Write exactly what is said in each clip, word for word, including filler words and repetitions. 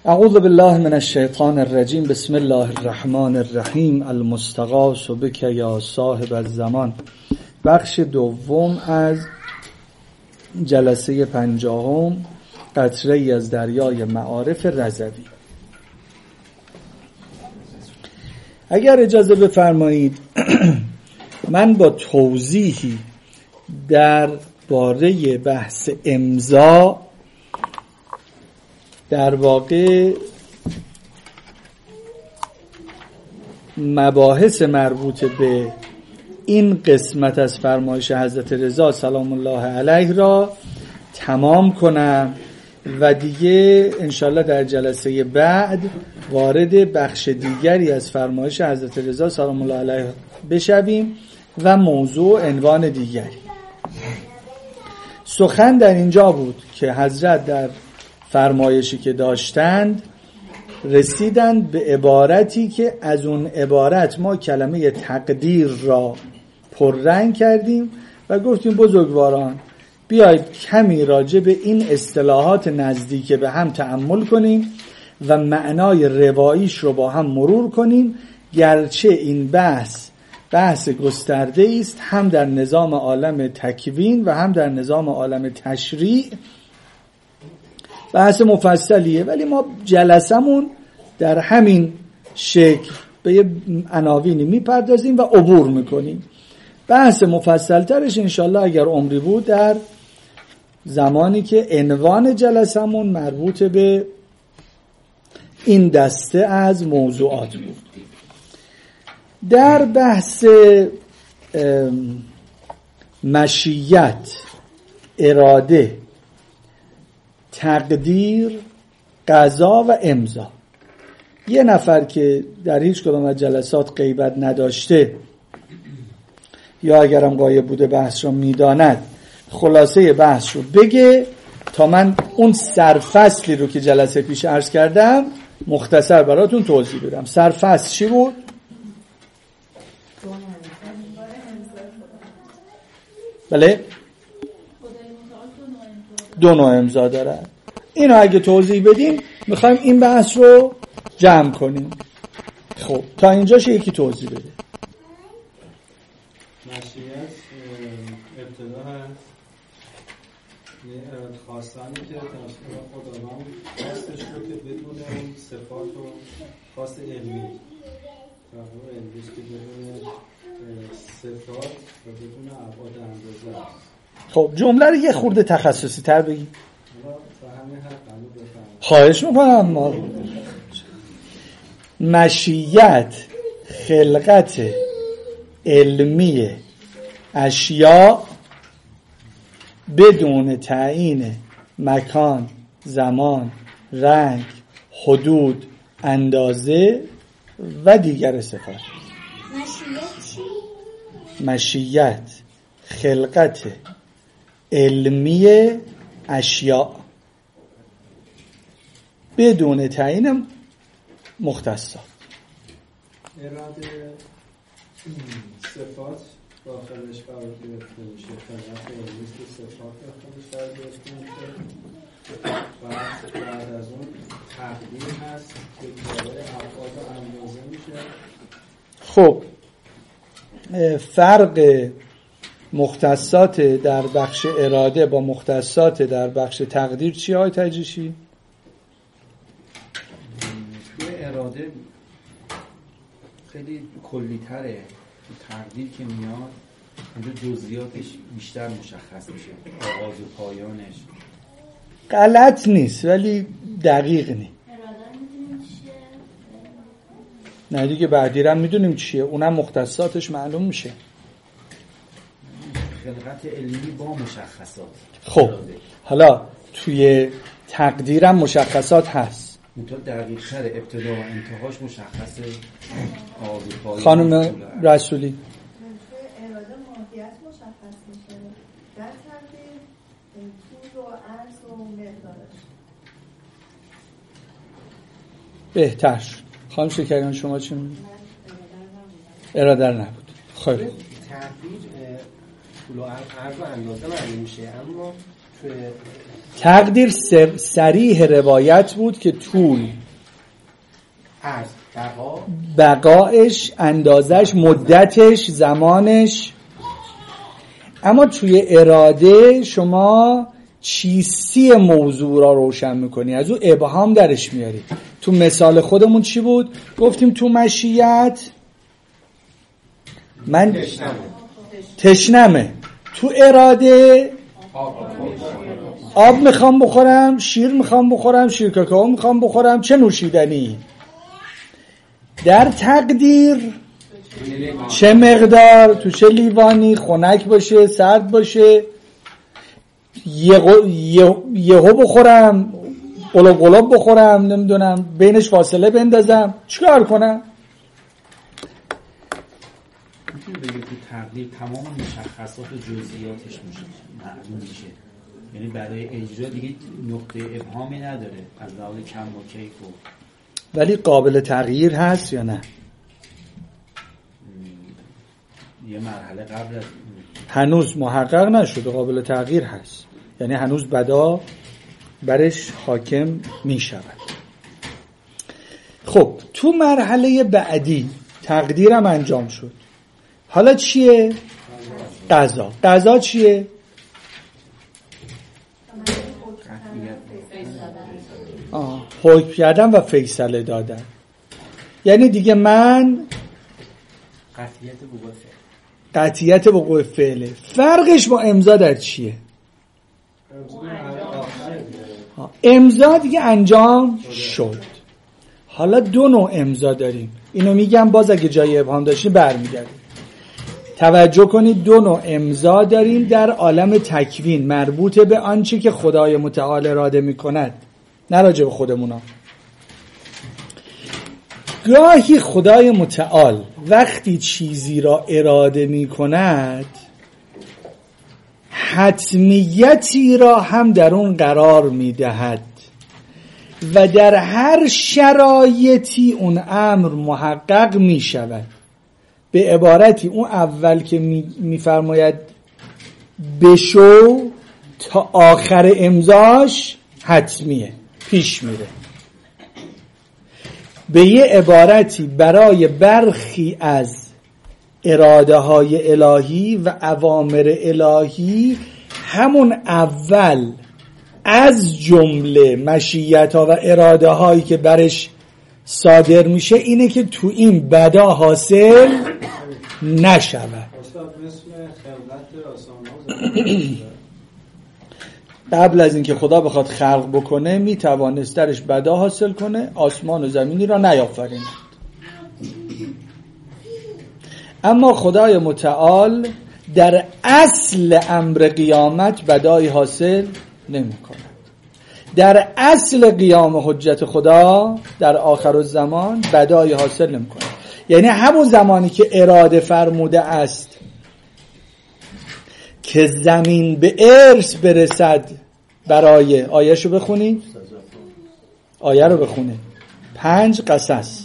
اعوذ بالله من الشیطان الرجیم. بسم الله الرحمن الرحیم. المستغاث بک یا صاحب الزمان. بخش دوم از جلسه پنجاهم، قطره ای از دریای معارف رضوی. اگر اجازه بفرمایید من با توضیحی در باره بحث امضا در واقع مباحث مربوط به این قسمت از فرمایش حضرت رضا سلام الله علیه را تمام کنم و دیگه انشالله در جلسه بعد وارد بخش دیگری از فرمایش حضرت رضا سلام الله علیه بشویم و موضوع عنوان دیگری. سخن در اینجا بود که حضرت در فرمایشی که داشتند رسیدند به عبارتی که از اون عبارت ما کلمه تقدیر را پررنگ کردیم و گفتیم بزرگواران بیایید کمی راجع به این اصطلاحات نزدیک به هم تأمل کنیم و معنای رواییش رو با هم مرور کنیم، گرچه این بحث بحث گسترده است هم در نظام عالم تکوین و هم در نظام عالم تشریع. بحث مفصلیه ولی ما جلسمون در همین شکل به یه عناوینی میپردازیم و عبور میکنیم. بحث مفصل ترش انشالله اگر عمری بود در زمانی که عنوان جلسمون مربوط به این دسته از موضوعات بود. در بحث مشیت، اراده، تقدیر، قضا و امضا، یه نفر که در هیچ کدام از جلسات غیبت نداشته یا اگرم غایب بوده بحث رو میداند خلاصه بحث رو بگه تا من اون سرفصلی رو که جلسه پیش عرض کردم مختصر براتون توضیح بدم. سرفصل چی بود؟ بله؟ دو نوع امضا دارد. اینو اگه توضیح بدیم میخوایم این بحث رو جمع کنیم. خب تا اینجاش یکی توضیح بده. مشیت ابتدا هست یه خواستانی که تشکیل خداوند خواستش رو که بدون اون صفات و خواست علمی رفعه علمیش که بدون صفات و بدون ابعاد اندازه هست. خب جمله رو یه خورده تخصصی تر بگیم. خواهش میکنم. ما مشیت خلقت علمی اشیاء بدون تعیین مکان، زمان، رنگ، حدود، اندازه و دیگر صفات. مشیت چی؟ مشیت خلقت علمی اشیاء بدون تعیین مختصات. اراده صفات داخلش قرار گرفته میشه، خلقت علمی صفات داخلش قرار گرفته میشه و بعد از اون تقدیر هست که داره ابعاد و اندازه میشه. خب فرق مختصات در بخش اراده با مختصات در بخش تقدیر چی های تجریشی؟ توی اراده خیلی کلی تره، تقدیر که میاد اونجا جزئیاتش بیشتر مشخص میشه، آغاز و پایانش. غلط نیست ولی دقیق نیست. نه دیگه بعدیرم میدونیم چیه، اونم مختصاتش معلوم میشه. خلقت علمی با مشخصات. خب حالا توی تقدیرم مشخصات هست، اونطور دقیق تر، ابتدا و انتهاش مشخصه. خانم رسولی اراده ماهیت مشخص میشه، در تقدیر طول و عرض و مقدارش. بهتر شد. خانم شکریان شما چی میگید؟ اراده نبود. خب تقدیر طول و عرض و اندازه معلوم میشه، اما تقدیر صریح روایت بود که طول از بقا بقایش، اندازش، مدتش، زمانش. اما توی اراده شما چیستی موضوع را روشن میکنی، از او ابهام درش میاری. تو مثال خودمون چی بود؟ گفتیم تو مشیت من تشنمه، تو اراده آب میخوام بخورم، شیر میخوام بخورم، شیر کاکائو میخوام بخورم، چه نوشیدنی. در تقدیر چه مقدار، تو چه لیوانی، خنک باشه، سرد باشه، یهو بخورم، قلوب قلوب بخورم، نمیدونم بینش فاصله بندازم، چیکار کنم؟ میتونی بگی تو تقدیر تمام مشخصات و جزئیاتش معلوم میشه، یعنی برای اجرا دیگه نقطه ابهامی نداره از لحاظ کم و کیف و... ولی قابل تغییر هست یا نه؟ یه مرحله قبل از هنوز محقق نشده، قابل تغییر هست، یعنی هنوز بدا برش حاکم می شود. خب تو مرحله بعدی تقدیرم انجام شد، حالا چیه؟ قضا. قضا چیه؟ آه، حکم کردن و فیصله دادن. یعنی دیگه من قطعیت وقوع فعل قطعیت وقوع فعله. فرقش با امضا در چیه؟ امضا دیگه انجام شد. حالا دو نوع امضا داریم، اینو میگم باز اگه جای ابهام داشتی برمیگردیم. توجه کنید، دو نوع امضا داریم در عالم تکوین مربوط به آنچه که خدای متعال اراده میکند، نه راجع به خودمونا. گاهی خدای متعال وقتی چیزی را اراده میکند حتمیتی را هم در اون قرار میدهد و در هر شرایطی اون امر محقق میشود. به عبارتی اون اول که میفرماید بشو تا آخر امضاش حتمیه، پیش میره. به یه عبارتی برای برخی از اراده های الهی و اوامر الهی همون اول از جمله مشیت ها و اراده هایی که برش صادر میشه اینه که تو این بدا حاصل نشود. قبل از اینکه خدا بخواد خلق بکنه میتوانست درش بدا حاصل کنه، آسمان و زمینی را نیافریند. اما خدای متعال در اصل امر قیامت بدایی حاصل نمی کند. در اصل قیام حجت خدا در آخر الزمان بدایی حاصل نمی کند. یعنی همون زمانی که اراده فرموده است که زمین به ارث برسد، برای آیه شو بخونی، آیه رو بخونه، پنج قصص.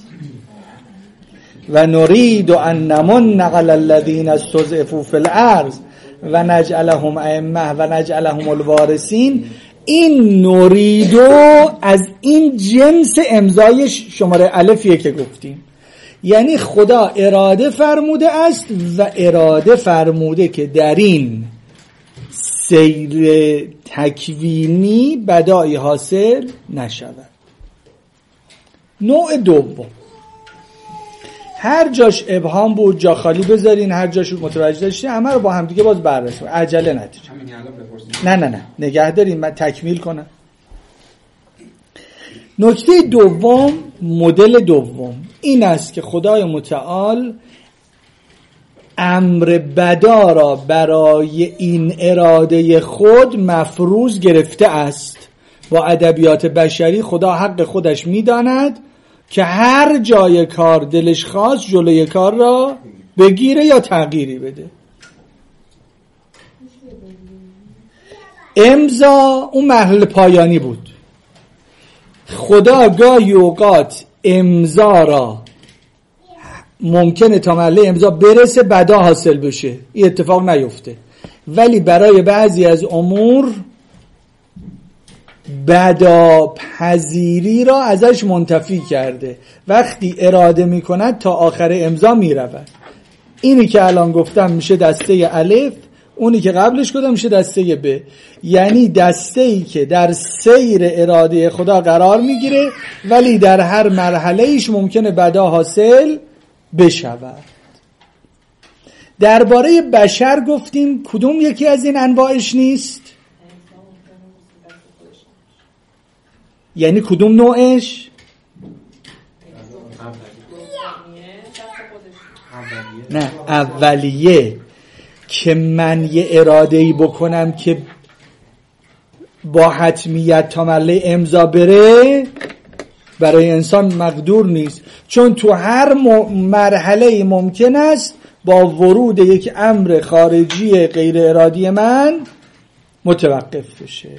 و نريد ان نمن على الذين استضعفوا في الارض و نجعلهم ائمه و نجعلهم الوارثین. این نریدو از این جنس امضای شماره الفیه که گفتیم، یعنی خدا اراده فرموده است و اراده فرموده که در این سیر تکوینی بدایی حاصل نشود. نوع دوم، هر جاش ابهام بود جا خالی بذارین، هر جاش متوجه داشتین همه رو با هم دیگه باز بررسی کنیم، عجله ندید. نه نه نه نگه دارین من تکمیل کنم. نکته دوم، مدل دوم این است که خدای متعال امر بدا را برای این اراده خود مفروض گرفته است. با ادبیات بشری خدا حق خودش میداند که هر جای کار دلش خواست جلوی کار را بگیره یا تغییری بده. امضا اون مرحله پایانی بود. خدا گاهی اوقات امضا را ممکنه تا مرحله امضا برسه بدا حاصل بشه، این اتفاق نیفته، ولی برای بعضی از امور بداپذیری را ازش منتفی کرده. وقتی اراده میکند تا آخر امضا میرود. اینی که الان گفتم میشه دسته الف، اونی که قبلش گفتم میشه دسته ب. یعنی دسته ای که در سیر اراده خدا قرار میگیره ولی در هر مرحله ایش ممکنه بدا حاصل بشود. درباره بشر گفتیم کدوم یکی از این انواعش نیست؟ یعنی کدوم نوعش؟ نه، اولیه که من یه اراده‌ای بکنم که با حتمیت تا مرحله امضا بره برای انسان مقدور نیست، چون تو هر مرحله ممکن است با ورود یک امر خارجی غیر ارادی من متوقف بشه.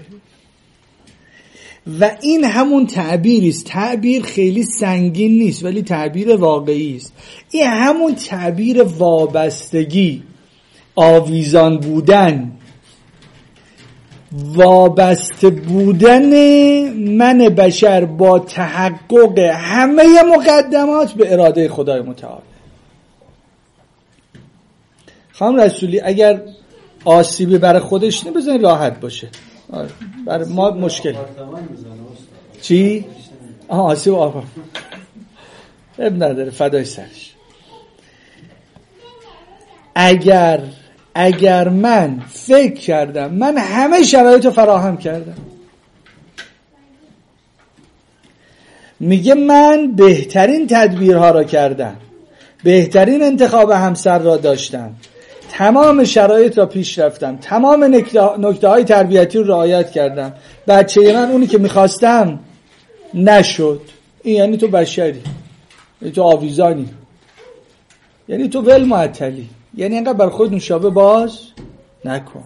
و این همون تعبیری است. تعبیر خیلی سنگین نیست ولی تعبیر واقعی است. این همون تعبیر وابستگی، آویزان بودن، وابسته بودن من بشر با تحقق همه مقدمات به اراده خدای متعال. خانم رسولی اگر آسیبی برای خودش نه بزنید راحت باشه، برای ما مشکل چی؟ آه آسیب آفا اب نداره، فدای سرش. اگر اگر من فکر کردم من همه شرایط رو فراهم کردم، میگه من بهترین تدبیرها را کردم، بهترین انتخاب همسر را داشتم، تمام شرایط را پیش رفتم، تمام نکته های تربیتی رو رعایت کردم، بچه من اونی که میخواستم نشد، این یعنی تو بشری، یعنی تو آویزانی، یعنی تو ول معطلی، یعنی اینقدر بر خود نوشابه باز نکن.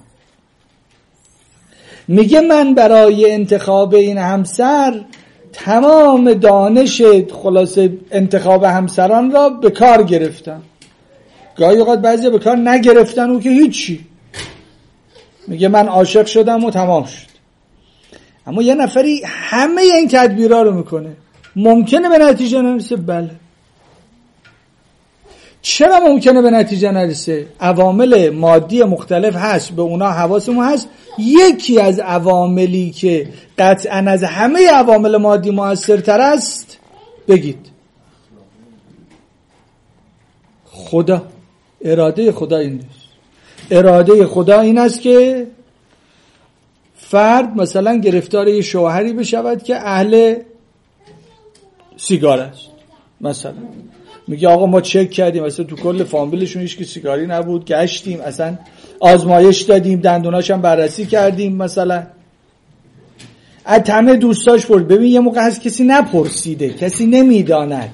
میگه من برای انتخاب این همسر تمام دانش خلاصه انتخاب همسران را به کار گرفتم. گاهی اوقات بعضی به کار نگرفتن او که هیچی، میگه من عاشق شدم و تمام شد. اما یه نفری همه این تدبیرها رو میکنه، ممکنه به نتیجه نرسه؟ بله. چرا ممکنه به نتیجه نرسه؟ عوامل مادی مختلف هست، به اونا حواسمون هست. یکی از عواملی که قطعاً از همه عوامل مادی مؤثرتر است بگید خدا. اراده خدا این است. اراده خدا این است که فرد مثلا گرفتار یه شوهری بشود که اهل سیگار است. مثلا میگه آقا ما چک کردیم مثلا تو کل فامیلشون هیچ کی سیگاری نبود، گشتیم اصلا آزمایش دادیم، دندوناش هم بررسی کردیم، مثلا از همه دوستاش پرد. ببین یه موقع هست کسی نپرسیده، کسی نمیداند،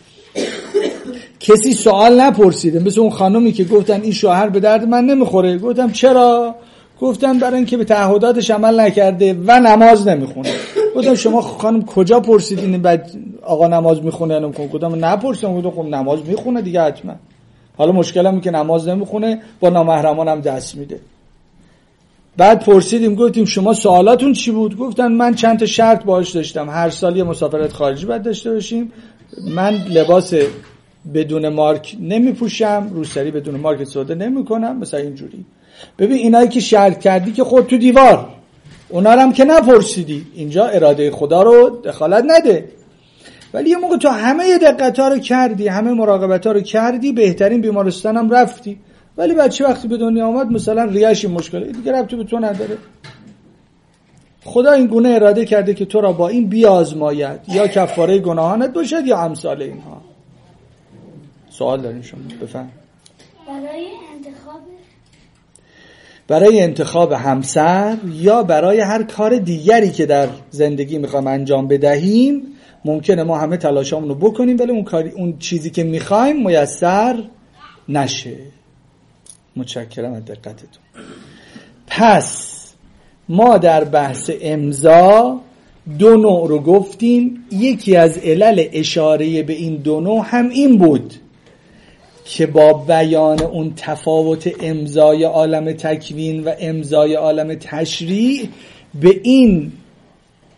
کسی سوال نپرسیده. مثل اون خانومی که گفتن این شوهر به درد من نمیخوره. گفتم چرا؟ گفتن برای اینکه به تعهداتش عمل نکرده و نماز نمیخونه. گفتم شما خانم کجا پرسیدین بعد آقا نماز میخونه یا نمیخونه؟ گفتم نپرسیدم. گفتم خب نماز میخونه دیگه حتما. حالا مشکلم اینه که نماز نمیخونه، با نامحرمانم دست میده. بعد پرسیدیم گفتیم شما سوالاتون چی بود؟ گفتن من چند تا شرط باهاش داشتم، هر سال یه مسافرت خارجی باید داشته باشیم، من لباس بدون مارک نمی پوشم، روسری بدون مارک استفاده نمی کنم، مثلا اینجوری. ببین اینایی که شرط کردی که خود تو دیوار، اونا هم که نپرسیدی، اینجا اراده خدا رو دخالت نده. ولی یه موقع تو همه دقت‌ها رو کردی، همه مراقبت‌ها رو کردی، بهترین بیمارستان هم رفتی، ولی بچه وقتی به دنیا آمد مثلا ریه‌ش مشکله دیگه، ربطی به تو نداره. خدا این گونه اراده کرده که تو را با این بیازماید، یا کفاره گناهانت باشد یا امثال اینها. سوال دارین شما؟ بفهم. برای انتخاب برای انتخاب همسر یا برای هر کار دیگری که در زندگی میخوایم انجام بدهیم، ممکنه ما همه تلاشامون رو بکنیم ولی اون کاری، اون چیزی که میخوایم میسر نشه. متشکرم از دقتتون. پس ما در بحث امضا دو نوع رو گفتیم. یکی از علل اشاره به این دو نوع هم این بود که با بیان اون تفاوت امضای عالم تکوین و امضای عالم تشریع به این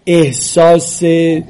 احساس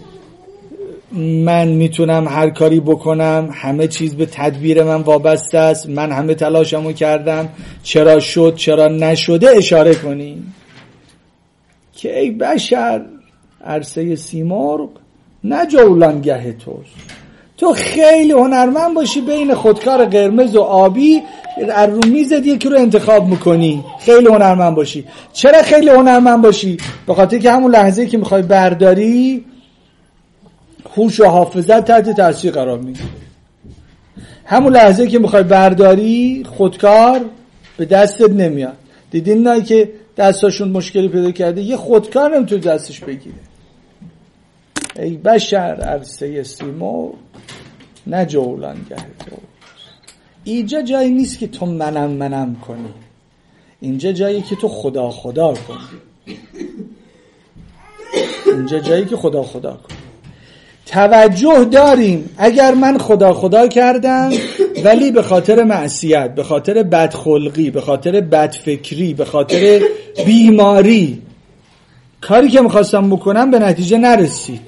من میتونم هر کاری بکنم، همه چیز به تدبیر من وابسته است، من همه تلاشمو کردم، چرا شد چرا نشده اشاره کنی که ای بشر عرصه سیمرغ نه جولانگه توست. تو خیلی هنرمند باشی بین خودکار قرمز و آبی از رو میزت یکی رو انتخاب میکنی، خیلی هنرمند باشی. چرا خیلی هنرمند باشی؟ به خاطر که همون لحظه که میخوای برداری هوش و حافظت تحت تاثیر قرار میگیره. همون لحظه که میخوای برداری خودکار به دستت نمیاد. دیدین نایی که دستاشون مشکلی پیدا کرده یه خودکار نمیتونه دستش بگیره. ای بشر عرصه سیمرغ نه جولانگه تو. اینجا جایی نیست که تو منم منم کنی، اینجا جایی که تو خدا خدا کنی، اینجا جایی که خدا خدا کنی. توجه داریم اگر من خدا خدا کردم ولی به خاطر معصیت، به خاطر بدخلقی، به خاطر بدفکری، به خاطر بیماری کاری که میخواستم بکنم به نتیجه نرسید،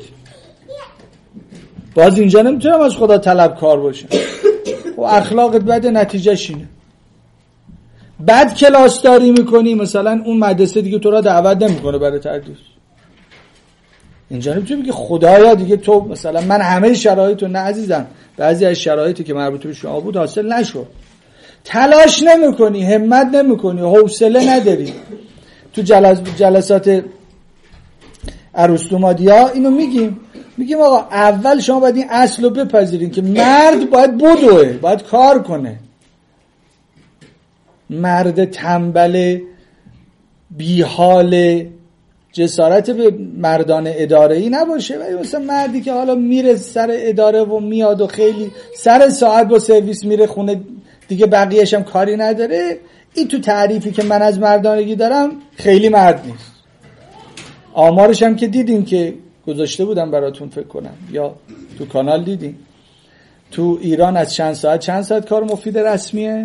باز اینجا نمیتونم از خدا طلبکار باشم و اخلاقت بد نتیجهش اینه. بد کلاس داری میکنی، مثلا اون مدرسه دیگه تو را دعوت نمیکنه برای تدریس. اینجا نمیتونی بگی خدایا دیگه تو مثلا من همه شرایطو، نه عزیزم، بعضی از شرایطی که مربوط به شما بود حاصل نشد، تلاش نمیکنی، همت نمیکنی، حوصله نداری. تو جلس جلسات ارسطومادیا اینو میگیم، میگیم آقا اول شما باید این اصل رو بپذیرین که مرد باید بدوه، باید کار کنه. مرد تنبل بیحال جسارت به مردان اداره‌ای نباشه، ولی مثلا مردی که حالا میره سر اداره و میاد و خیلی سر ساعت با سرویس میره خونه دیگه بقیه‌اش هم کاری نداره، این تو تعریفی که من از مردانگی دارم خیلی مرد نیست. آمارش هم که دیدیم که گذاشته بودم براتون فکر کنم یا تو کانال دیدیم، تو ایران از چند ساعت چند ساعت کار مفید رسمیه؟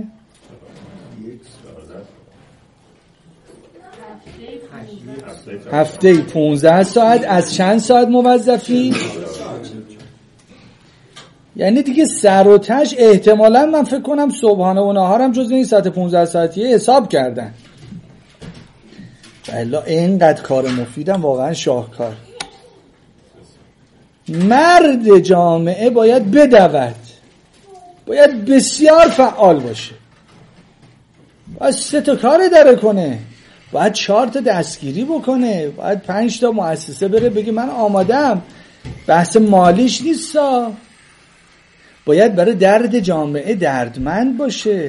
هفته پونزده ساعت. از چند ساعت موظفی؟ یعنی دیگه سر و تش احتمالاً من فکر کنم صبحانه و نهارم جز این ساعت پونزده ساعتیه حساب کردن. بلا اینقدر کار مفیدم واقعا شاهکار. مرد جامعه باید بدود، باید بسیار فعال باشه، باید سه تا کار داره کنه، باید چهار تا دستگیری بکنه، باید پنج تا مؤسسه بره بگه من آمادم. بحث مالیش نیستا، باید برای درد جامعه دردمند باشه.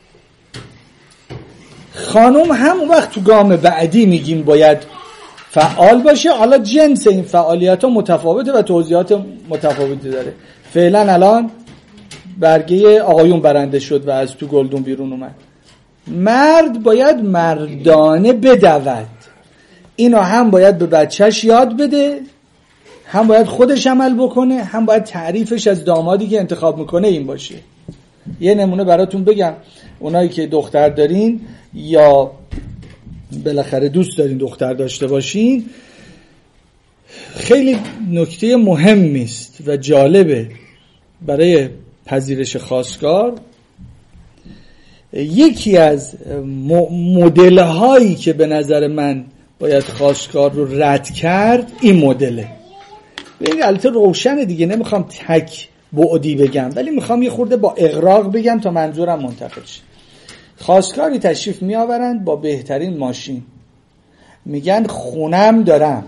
خانم هم اون وقت تو گام بعدی میگیم باید فعال باشه. حالا جنس این فعالیت ها متفاوته و توضیحات متفاوتی داره. فعلا الان برگه آقایون برنده شد و از تو گلدون بیرون اومد. مرد باید مردانه بدود. اینو هم باید به بچهش یاد بده، هم باید خودش عمل بکنه، هم باید تعریفش از دامادی که انتخاب میکنه این باشه. یه نمونه براتون بگم، اونایی که دختر دارین یا بالاخره دوست دارین دختر داشته باشین، خیلی نکته مهمی است و جالبه برای پذیرش خواستگار. یکی از مدل هایی که به نظر من باید خواستگار رو رد کرد این مدله. ببین البته روشنه دیگه، نمیخوام تک بعدی بگم ولی میخوام یه خورده با اغراق بگم تا منظورم منتقل شه. خواستگاری تشریف میآورند با بهترین ماشین، میگن خونم دارم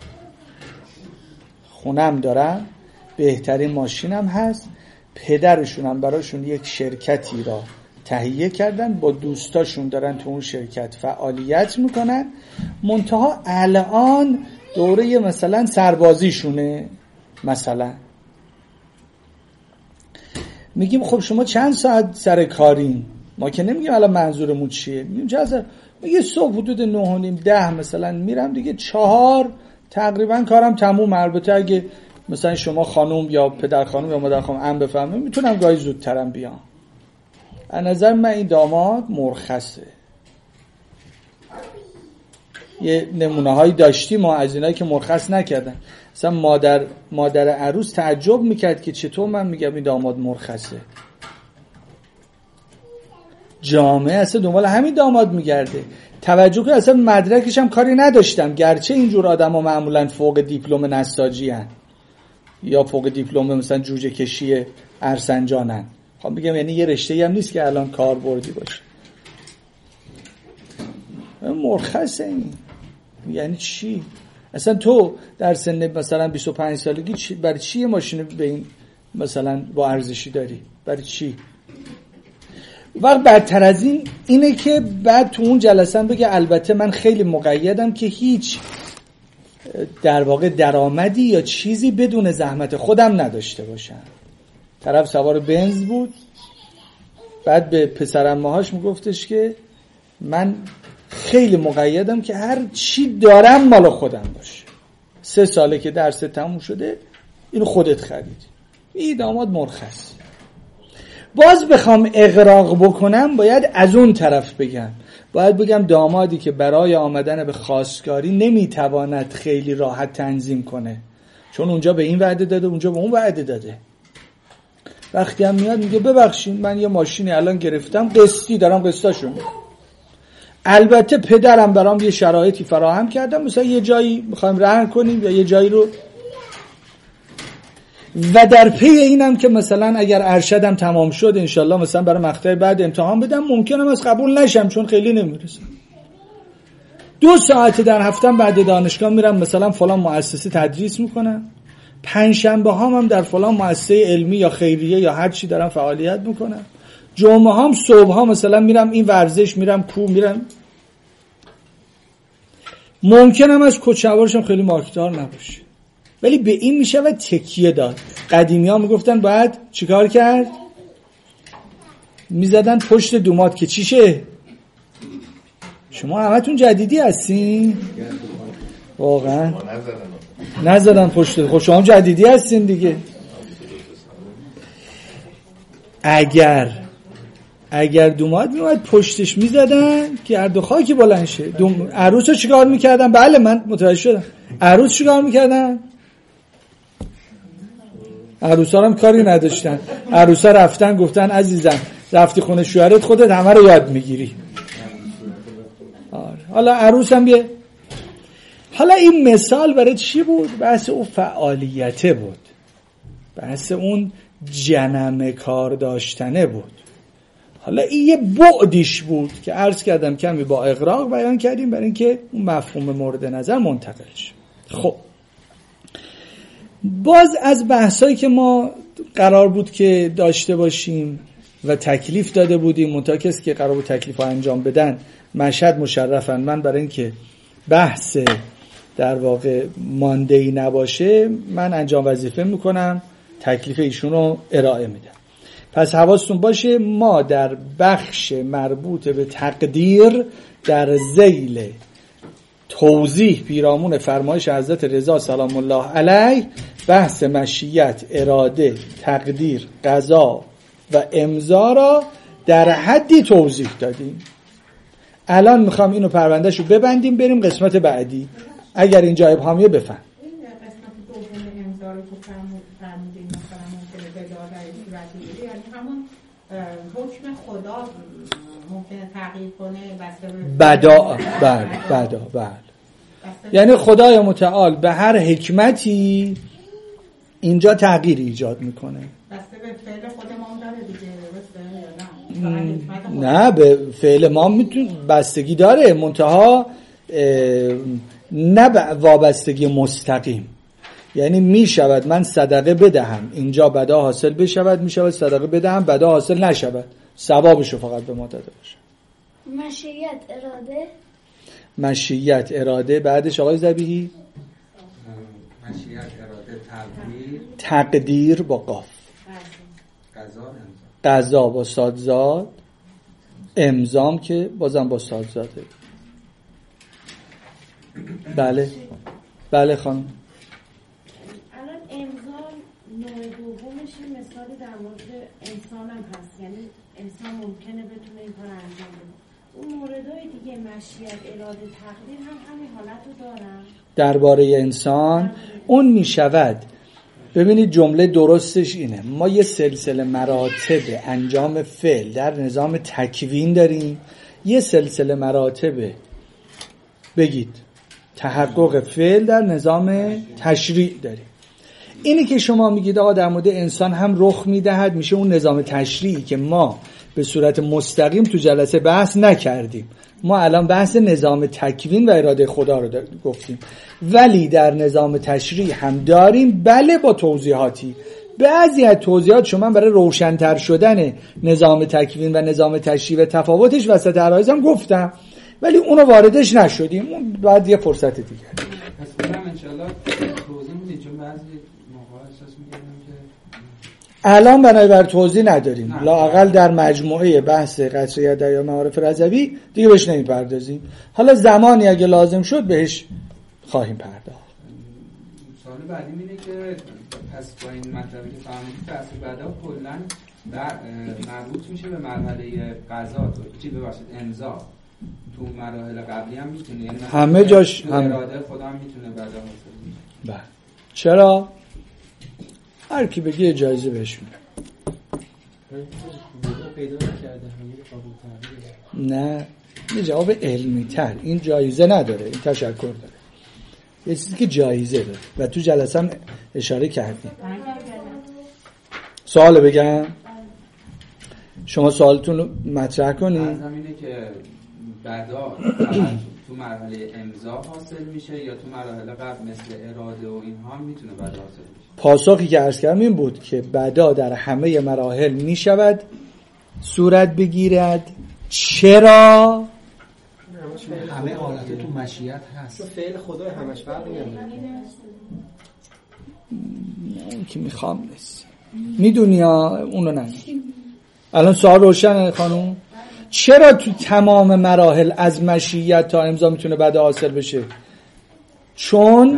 خونم دارم بهترین ماشینم هست. پدرشون هم براشون یک شرکتی را تهیه کردن، با دوستاشون دارن تو اون شرکت فعالیت میکنن، منتها الان دوره مثلا سربازیشونه. مثلا میگیم خب شما چند ساعت سر کارین؟ ما که نمیگیم الان منظورمون چیه، میگیم چند ساعت؟ میگه صبح حدود نه و نیم ده مثلا میرم دیگه، چهار تقریبا کارم تموم. البته اگه مثلا شما خانم یا پدر خانم یا مادر خانم ام بفهمه میتونم گاهی زودترم بیام. از نظر من این داماد مرخصه. یه نمونه هایی داشتیم ما از اینایی که مرخص نکردن. مثلا مادر مادر عروس تعجب میکرد که چطور من میگم این داماد مرخصه. جامعه اصلا دنبال همین داماد میگرده. توجه که اصلا مدرکش هم کاری نداشتم، گرچه اینجور آدم ها معمولا فوق دیپلم نساجی هن یا فوق دیپلم مثلا جوجه کشی ارسنجانن. خب میگم یعنی یه رشته‌ای هم نیست که الان کاربردی باشه. مرخصه این یعنی چی؟ اصلا تو در سن مثلا بیست و پنج سالگی چی برای چی یه ماشین به این مثلا با ارزشی داری؟ برای چی؟ وقت بدتر از این اینه که بعد تو اون جلسه بگه البته من خیلی مقیدم که هیچ در واقع درآمدی یا چیزی بدون زحمت خودم نداشته باشم. طرف سوار بنز بود، بعد به پسرعمه‌هاش میگفتش که من خیلی مقیدم که هر چی دارم مال خودم باشه. سه ساله که درس تموم شده اینو خودت خرید. این داماد مرخص. باز بخوام اغراق بکنم باید از اون طرف بگم. باید بگم دامادی که برای آمدن به خواستگاری نمیتواند خیلی راحت تنظیم کنه، چون اونجا به این وعده داده اونجا به اون وعده داده. وقتی هم میاد میگه ببخشید من یه ماشینی الان گرفتم قسطی دارم قسطاشو میدم، البته پدرم برام یه شرایطی فراهم کردم، مثلا یه جایی میخوایم رهن کنیم یا یه جایی رو، و در پی اینم که مثلا اگر ارشدم تمام شد انشالله مثلا برای مقطع بعد امتحان بدم، ممکنم از قبول نشم چون خیلی نمیرسم. دو ساعت در هفتم بعد دانشگاه میرم مثلا فلان مؤسسه تدریس میکنم، پنج شنبه هام هم در فلان مؤسسه علمی یا خیریه یا هر چی دارم فعالیت میکنم، جمعه هام صبح ها مثلا میرم این ورزش، میرم کو، میرم. ممکنم از کچه‌وارشم خیلی مارکدار نباشه، ولی به این میشه و تکیه داد. قدیمی ها میگفتن باید چیکار کرد؟ میزدن پشت دومات که چیشه؟ شما همتون جدیدی هستین؟ واقعا نزدن پشت. خب شما جدیدی هستین دیگه. اگر اگر دومات میومد پشتش میزدن که هر دو خاکی بلند شه. دوم... عروس رو چیکار میکردن؟ بله من متوجه شدم. عروس چیکار میکردن؟ عروسا هم کاری نداشتن. عروسا رفتن گفتن عزیزم رفتی خونه شوهرت خودت همه رو یاد میگیری. آره. حالا عروس هم بیه. حالا این مثال برای چی بود؟ بحث اون فعالیته بود، بحث اون جنم کار داشتنه بود. حالا این یه بعدیش بود که عرض کردم کمی با اغراق بیان کردیم برای اینکه اون مفهوم مورد نظر منتقل شه. خب باز از بحثایی که ما قرار بود که داشته باشیم و تکلیف داده بودیم، منتها کسی که قرار بود تکلیف ها انجام بدن مشهد مشرفن، من برای اینکه بحث در واقع ماندهی نباشه من انجام وظیفه میکنم، تکلیف ایشون رو ارائه میدم. پس حواستون باشه ما در بخش مربوط به تقدیر در ذیل توضیح پیرامون فرمایش حضرت رضا سلام الله علیه بحث مشیت، اراده، تقدیر، قضا و امضا را در حدی توضیح دادیم. الان میخوام اینو پروندهشو ببندیم بریم قسمت بعدی. اگر اینجا ابهامیه بفهم. این قسمت دوم امضا رو که فرمودیم مثلا ممکنه بدار رئیس وزیری، یعنی همون حکم خدا ممکنه تغییر کنه بسته به بدا بله بدا بله یعنی خدای متعال به هر حکمتی اینجا تغییر ایجاد میکنه. بسته به فعل خود ما هم داره دیگه، درسته یا نه؟ نه به فعل ما میتونه بستگی داره، منتها نه وابستگی مستقیم. یعنی میشود من صدقه بدهم اینجا بدا حاصل بشود، میشود صدقه بدهم بدا حاصل نشود، ثوابشو فقط به ما داده باشه. مشیت، اراده، مشیت، اراده، بعدش آقای ذبیحی مشیت، اراده، تقدیر، تقدیر با قاف، قضا، قضا با صادزاد، امضام که بازم با صادزاده. بله بله خانم. الان امضا نوع دومش مثالی در مورد انسان هم هست، یعنی انسان ممکنه بتونه این کار انجام بده. اون موردهای دیگه مشیت، اراده، تقدیر هم همین حالت رو دارن درباره انسان. اون می شود، ببینید جمله درستش اینه، ما یه سلسله مراتب انجام فعل در نظام تکوین داریم، یه سلسله مراتب بگید تحقق فعل در نظام تشریع داریم. اینی که شما میگید آقا در مورد انسان هم رخ میدهد، میشه اون نظام تشریعی که ما به صورت مستقیم تو جلسه بحث نکردیم. ما الان بحث نظام تکوین و اراده خدا رو گفتیم، ولی در نظام تشریع هم داریم، بله با توضیحاتی. بعضی از توضیحات شما برای روشن‌تر شدن نظام تکوین و نظام تشریع و تفاوتش وسط عرایض هم گفتم، ولی اونو واردش نشدیم، اون بعد یه فرصت دیگه. پس اونم انشالله توضیح میدید، چون بعضی موقع احساس می‌کنم که الان بنابر توضیح نداریم، لااقل در مجموعه بحث قطعیت در یا معارف رضوی دیگه بهش نمیپردازیم. حالا زمانی اگه لازم شد بهش خواهیم پرداخت. سوال بعدی اینه که پس با این مطلبی که فهمیدید بحث بعدا کلا مربوط میشه به مرحله قضا، چی ببخشید امضا. تو مراحل قبلی هم میتونه، یعنی همه جاش تو هم اراده خدا هم میتونه بعدا حاصل بشه. بله. چرا؟ هر کی بگه اجازه بهش میده. پیدا نکرده همین قابل تغییر. نه، یه جواب علمی تر. این جایزه نداره، این تشکر داره. یه چیزی که جایزه داره و تو جلسه هم اشاره کردیم. سوال بگم؟ شما سوالتون رو مطرح کنید. منظورم اینه که بعدا تو مرحله امضا حاصل میشه یا تو مراحل قبل مثل اراده و اینها هم میتونه بعدا حاصل بشه؟ پاسخی که عرض کردم این بود که بعدا در همه مراحل میشود صورت بگیرد. چرا؟ همه حالت تو مشیت هست، فعل خدای همش فرقی نمیکنه. اون که میخوام نیست، میدونی ها، اونو نگی. الان سوال روشنه خانوم؟ چرا تو تمام مراحل از مشیت تا امضا میتونه بعد حاصل بشه؟ چون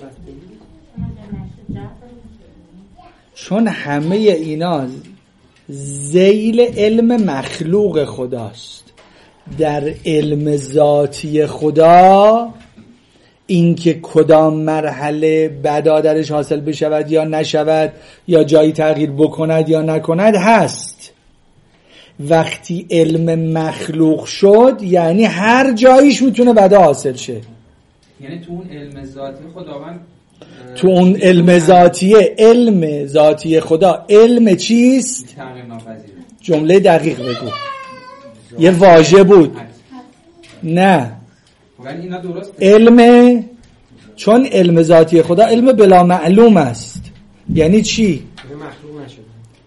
چون همه اینا ذیل علم مخلوق خداست. در علم ذاتی خدا اینکه کدام مرحله بعدا درش حاصل بشود یا نشود یا جایی تغییر بکند یا نکند هست. وقتی علم مخلوق شد یعنی هر جاییش میتونه بعدا حاصل شه. یعنی تو اون علم ذاتی خداوند، تو اون علم ذاتیه، علم ذاتی خدا علم چیست؟ تغییر ناپذیره. جمله دقیق بگو. یه واژه بود. نه، ولی اینا درست علم، چون علم ذاتی خدا علم بلا معلوم است. یعنی چی؟ مخلوق نشده،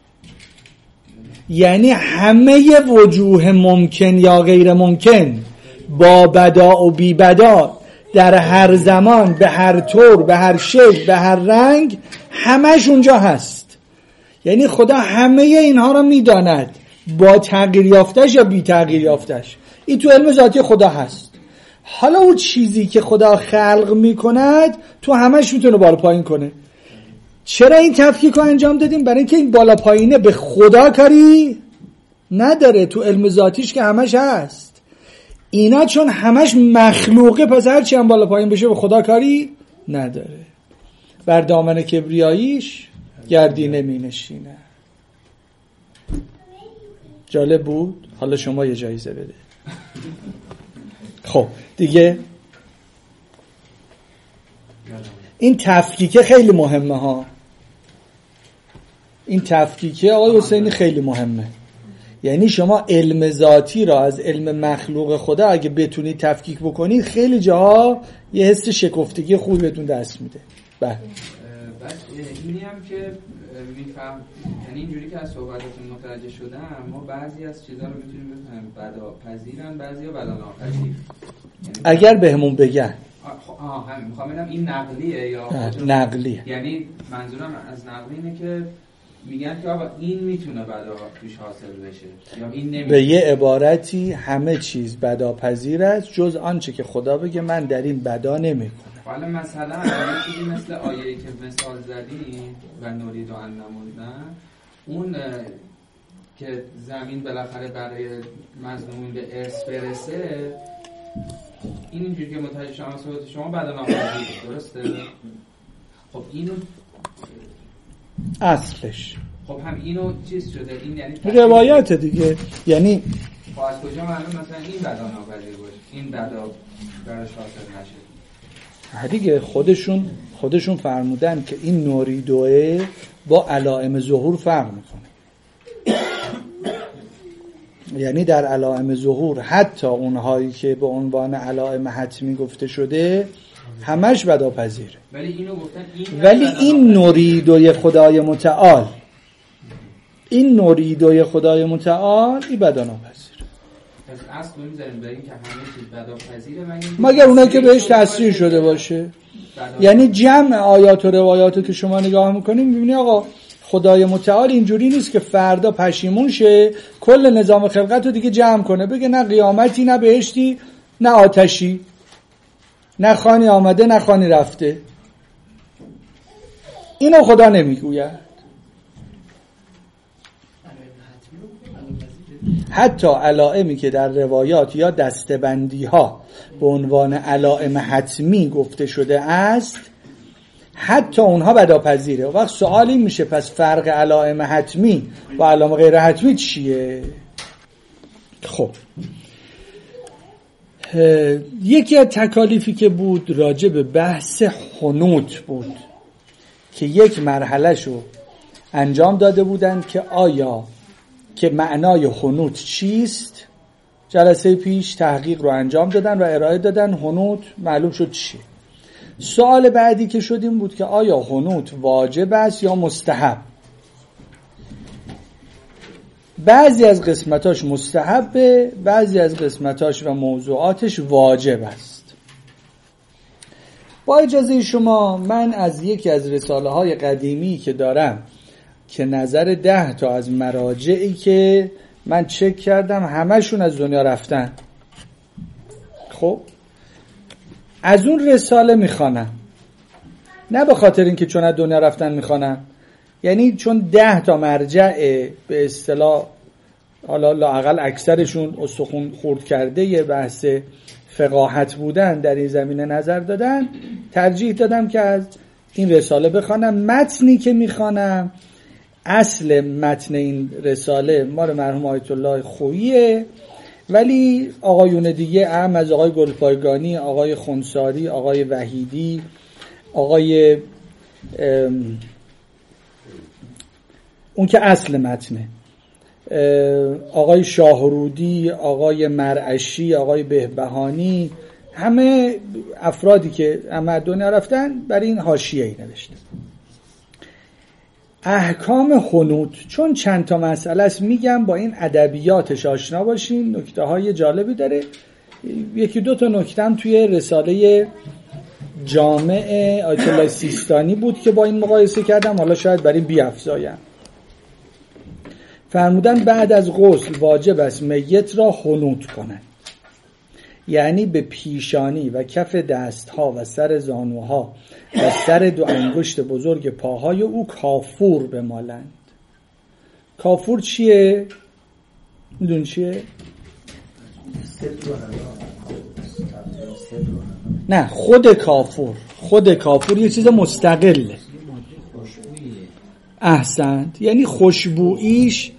یعنی همه وجوه ممکن یا غیر ممکن با بدا و بی بدا در هر زمان به هر طور به هر شکل به هر رنگ همش اونجا هست. یعنی خدا همه اینها را میداند، با تغییر یافتش یا بی تغییر یافتش. این تو علم ذاتی خدا هست. حالا اون چیزی که خدا خلق میکند تو همش میتونه بالا پایین کنه. چرا این تفکیک رو انجام دادیم؟ برای اینکه این بالا پایینه به خدا کاری نداره، تو علم ذاتیش که همش هست. اینا چون همش مخلوقه، پس هرچی هم بالا پایین بشه به خدا کاری نداره. بر دامن کبریاییش گردینه می نشینه. جالب بود؟ حالا شما یه جایزه بده. خب دیگه این تفکیک خیلی مهمه ها. این تفکیک آقای حسینی خیلی مهمه. یعنی شما علم ذاتی را از علم مخلوق خدا اگه بتونید تفکیک بکنید، خیلی جاها یه حس شکفتگی خوبی بهتون دست میده. بله. بس اینی هم که میفهم، یعنی اینجوری که از صحبتاتون متوجه شدم، ما بعضی از چیزا رو میتونیم بفهمیم بدا پذیرن، بعضیا بدا ناپذیر. اگر بهمون بگن آه هم میخوام بگم این نقلیه یا نقلیه. یعنی منظورم از نقلی اینه که میگن که آقا این میتونه بدا توش حاصل بشه یا این نمیتونه. به یه عبارتی همه چیز بدا پذیر است جز آنچه که خدا بگه من در این بدا نمیکنم. حالا مثلا یه چیزی مثل آیه‌ای که مثال زدیم و نورید و ان نموندن، اون که زمین بالاخره برای مظلومین به ارث برسه، این اینجوری که متوجه شما صحبت شما بدناپذیر درسته؟ خب اینو اصلش خب هم اینو چیز شده، این یعنی روایت دیگه، یعنی خب از کجا معلوم مثلا این بدناپذیر باشه، این بدا براش حاصل نشه؟ دیگه خودشون خودشون فرمودن که این نوریدوه با علائم ظهور فرق میکنه. یعنی در علائم ظهور حتی اونهایی که به عنوان علائم حتمی گفته شده همش بداپذیره، ولی اینو گفتن این ولی این نوریدوی خدای متعال این نوریدوی خدای متعال این بداناپذیره. پس اصل میذاریم برای این که همه چیز بداپذیره مگر اونایی که بهش تأثیر شده باشه. یعنی جمع آیات و روایاتو که شما نگاه میکنیم میبینی آقا خدای متعال اینجوری نیست که فردا پشیمون شه کل نظام خلقت رو دیگه جمع کنه بگه نه قیامتی نه بهشتی نه آتشی، نه خانی آمده نه خانی رفته. اینو خدا نمیگوید. حتی علائمی که در روایات یا دستبندی ها به عنوان علائم حتمی گفته شده است حتی اونها بداپذیره. و وقت سوال این میشه پس فرق علائم حتمی و علائم غیر حتمی چیه؟ خب یکی از تکالیفی که بود راجع به بحث حنوط بود که یک مرحله شو انجام داده بودند که آیا که معنای حنوط چیست. جلسه پیش تحقیق رو انجام دادن و ارائه دادن، حنوط معلوم شد چیه. سوال بعدی که شد این بود که آیا حنوط واجب است یا مستحب. بعضی از قسمتاش مستحبه، بعضی از قسمتاش و موضوعاتش واجب است. با اجازه شما من از یکی از رساله های قدیمی که دارم که نظر ده تا از مراجعی که من چک کردم همشون از دنیا رفتن، خب از اون رساله میخوانم، نه به خاطر اینکه چون از دنیا رفتن میخوانم، یعنی چون ده تا مرجع به اصطلاح حالا لااقل اکثرشون استخون خورد کرده یه بحث فقاهت بودن در این زمینه نظر دادن، ترجیح دادم که از این رساله بخوانم. متنی که میخوانم اصل متن این رساله مال مرحوم آیت الله خوییه، ولی آقایون دیگه هم از آقای گلپایگانی، آقای خونساری، آقای وحیدی، آقای اون که اصل متنه، آقای شاهرودی، آقای مرعشی، آقای بهبهانی، همه افرادی که همه دنیا رفتن برای این حاشیه‌ای نوشته. احکام حنوط چون چند تا مسئله است میگم با این ادبیاتش آشنا باشین، نکته های جالبی داره. یکی دو تا نکته هم توی رساله جامع آیت الله سیستانی بود که با این مقایسه کردم، حالا شاید برای بیافزایم. فرمودن بعد از غسل واجب است میت را حنوط کنند، یعنی به پیشانی و کف دستها و سر زانوها و سر دو انگشت بزرگ پاهای او کافور بمالند. کافور چیه؟ میدون چیه؟ نه خود کافور، خود کافور یه چیز مستقله. احسنت، یعنی خوشبوییش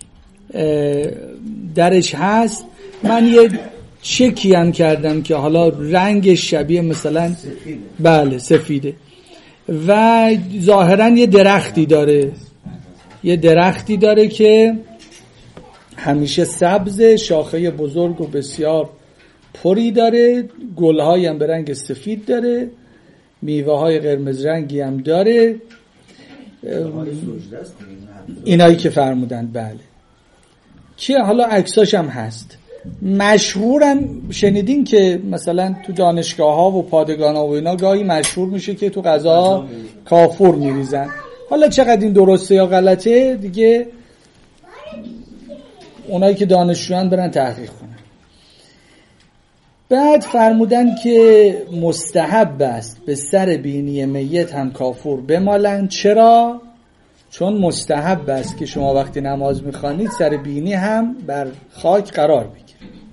درش هست. من یه چکی هم کردم که حالا رنگ شبیه مثلا سفیده. بله سفیده و ظاهرا یه درختی داره، یه درختی داره که همیشه سبز، شاخه بزرگ و بسیار پری داره، گل‌های هم به رنگ سفید داره، میوه‌های قرمز رنگی هم داره. اینایی که فرمودند بله، که حالا عکساش هم هست. مشهورن شنیدین که مثلا تو دانشگاه ها و پادگان ها و اینا گاهی مشهور میشه که تو غذا کافور میریزن. حالا چقدر این درسته یا غلطه دیگه اونایی که دانشجویان برن تحقیق کنن. بعد فرمودن که مستحب است به سر بینی میت هم کافور بمالن. چرا؟ چون مستحب است که شما وقتی نماز میخوانید سر بینی هم بر خاک قرار بگیرید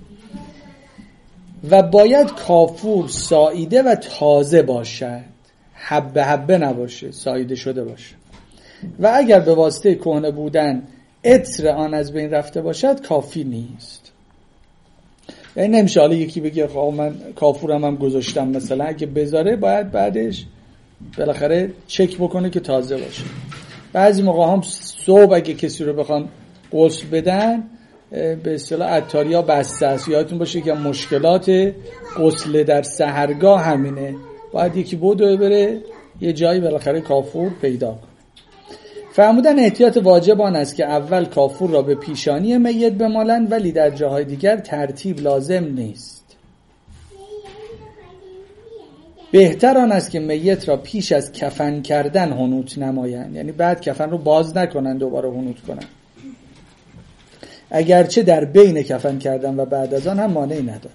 و باید کافور ساییده و تازه باشد، حبه حبه نباشه، ساییده شده باشه. و اگر به واسطه کهنه بودن عطر آن از بین رفته باشد کافی نیست. یعنی نمیشه حالا یکی بگه خب من کافورم هم گذاشتم، مثلا اگه بذاره باید بعدش بالاخره چک بکنه که تازه باشه. بعضی موقع هم صبح اگه کسی رو بخوان غسل بدن به اصطلاح عطاریا بسته است. یادتون باشه که مشکلات غسل در سحرگاه همینه، باید یکی بوده بره یه جایی بالاخره کافور پیدا کنه. فرمودن احتیاط واجب آن است که اول کافور را به پیشانی میت بمالند، ولی در جاهای دیگر ترتیب لازم نیست. بهتر آن است که میت را پیش از کفن کردن حنوط نمایند، یعنی بعد کفن رو باز نکنند دوباره حنوط کنند، اگرچه در بین کفن کردن و بعد از آن هم مانعی ندارد.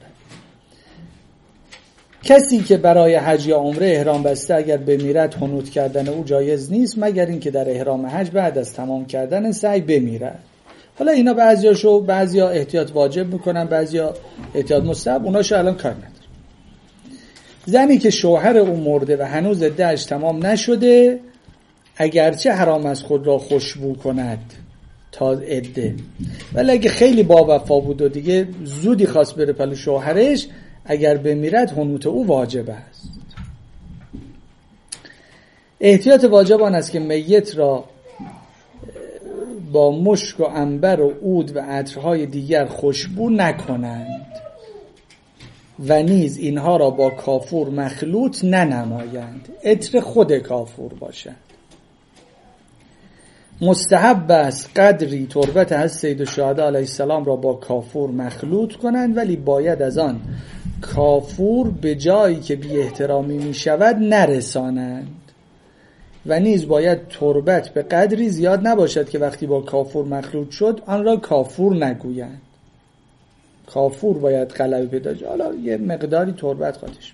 کسی که برای حج یا عمره احرام بسته اگر بمیرد حنوط کردن او جایز نیست، مگر اینکه در احرام حج بعد از تمام کردن سعی بمیرد. حالا اینا بعضیاشو بعضیا احتیاط واجب میکنن، بعضیا احتیاط مستحب، اوناشو الان کار نداره. زنی که شوهر او مرده و هنوز عده‌اش تمام نشده، اگرچه حرام از خود را خوشبو کند تا عده، ولی اگه خیلی با وفا بود و دیگه زودی خواست بره پلو شوهرش، اگر بمیرد حنوط او واجب است. احتیاط واجب آن است که میت را با مشک و عنبر و عود و عطرهای دیگر خوشبو نکنند و نیز اینها را با کافور مخلوط ننمایند، عطر خود کافور باشد. مستحب است قدری تربت از سید الشهدا علیه السلام را با کافور مخلوط کنند، ولی باید از آن کافور به جایی که بی احترامی می شود نرسانند و نیز باید تربت به قدری زیاد نباشد که وقتی با کافور مخلوط شد آن را کافور نگویند. کافور باید غلبه پیدا کنه، حالا یه مقداری تربت خودش.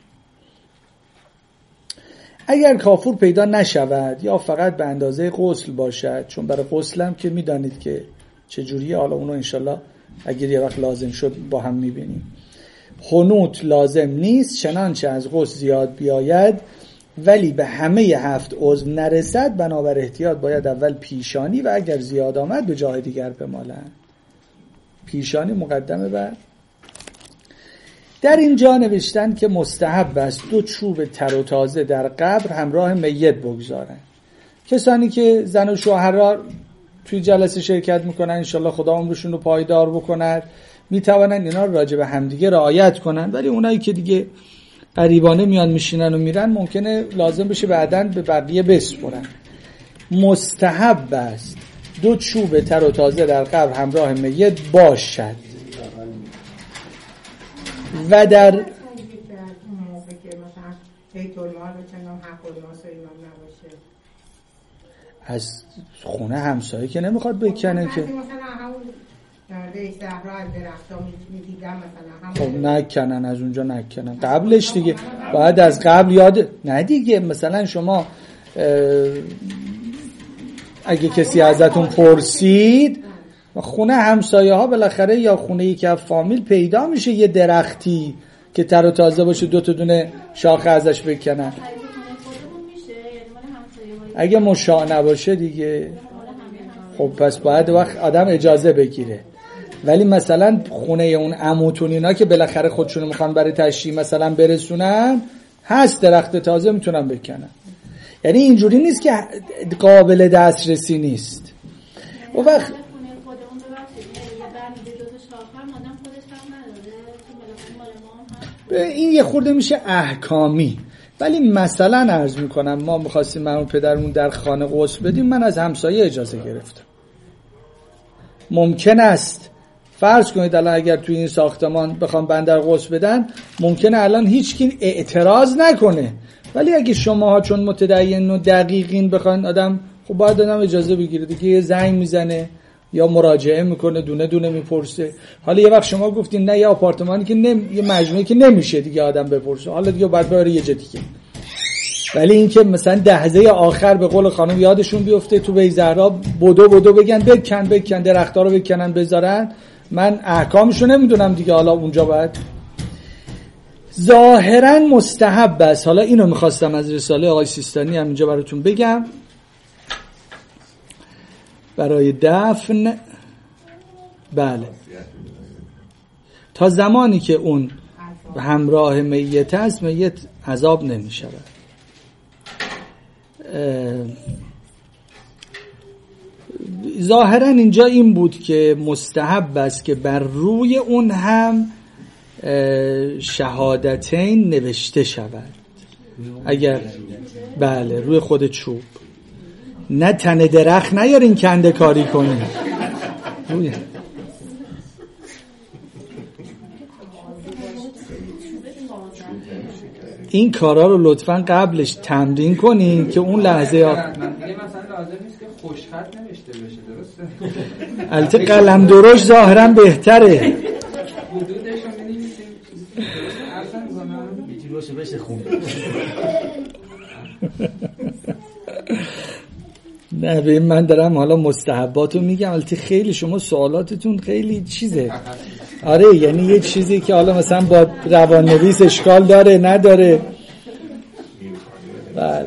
اگر کافور پیدا نشود یا فقط به اندازه غسل باشد، چون برای غسل هم که میدانید که چجوریه، حالا اونو انشالله اگر یه وقت لازم شد با هم میبینیم. حنوط لازم نیست، چنانچه از غسل زیاد بیاید ولی به همه هفت عضو نرسد، بنابر احتیاط باید اول پیشانی و اگر زیاد آمد به جای دیگر بمالند. پیشانی مقدمه بر. در اینجا نوشتن که مستحب است دو چوب تر و تازه در قبر همراه میت بگذارن. کسانی که زن و شوهر را توی جلسه شرکت میکنن، انشالله خدا عمرشون رو پایدار بکنند، میتوانن اینا رو راجع به همدیگه رعایت کنن، ولی اونایی که دیگه قریبانه میان میشینن و میرن ممکنه لازم بشه بعداً به بقیه بسپرن. مستحب است دو چوب تر و تازه در قبر همراه میت باشد و در از خونه همسایه که نمیخواد بکنه که خب نکنن، از اونجا نکنن، قبلش دیگه باید از قبل یاد نه دیگه. مثلا شما اگه کسی ازتون پرسید، خونه همسایه ها بالاخره یا خونه یکی از فامیل پیدا میشه یه درختی که تر و تازه باشه، دو تا دونه شاخه ازش بکنن. اگه مشاع نباشه دیگه خب پس باید وقت آدم اجازه بگیره. ولی مثلا خونه اون عموتون اینا که بالاخره خودشونو میخوان برای تشریح مثلا برسونن، هست درخت تازه میتونن بکنن. یعنی اینجوری نیست که قابل دسترسی نیست. و وقت این یه خورده میشه احکامی. ولی مثلا عرض میکنم ما میخواستیم من و پدرمون در خانه غسل بدیم، من از همسایه اجازه گرفتم. ممکن است فرض کنید الان اگر توی این ساختمان بخوام بندر غسل بدن، ممکنه الان هیچ کی اعتراض نکنه، ولی اگه شماها چون متدین و دقیقین بخواین آدم، خب باید آدم اجازه بگیره دیگه. یه زنگ میزنه یا مراجعه میکنه، دونه دونه میپرسه. حالا یه وقت شما گفتین نه یه آپارتمانی که نم... یه مجموعه که نمیشه دیگه آدم بپرسه، حالا دیگه باید بره یه جا دیگه. ولی این که مثلا لحظه آخر به قول خانم یادشون بیفته تو بیزهرا بدو بدو بگن بکن بکن درخت‌ها رو بکنن بذارن، من احکامشو نمیدونم دیگه، حالا اونجا باید ظاهرا مستحب است. حالا اینو میخواستم از رساله آقای سیستانی هم اینجا براتون بگم. برای دفن بله تا زمانی که اون همراه میت است میت عذاب نمی شود. ظاهرا اینجا این بود که مستحب است که بر روی اون هم شهادتین نوشته شود. اگر بله روی خود چوب، نه تن درخت نیارین کنده کاری کنین روی. این کارا رو لطفاً قبلش تمرین کنین که اون لحظه ها مثلا لازم نیست که خوشخط نوشته بشه، درسته؟ البته قلم درشت ظاهرا بهتره. حدودش رو می‌نویسیم اصلا زمان بیتی باشه بشه خونده. نه به من دارم حالا مستحباتو میگم، البته خیلی شما سوالاتتون خیلی چیزه. آره یعنی یه چیزی که حالا مثلا با روان‌نویس اشکال داره نداره. بله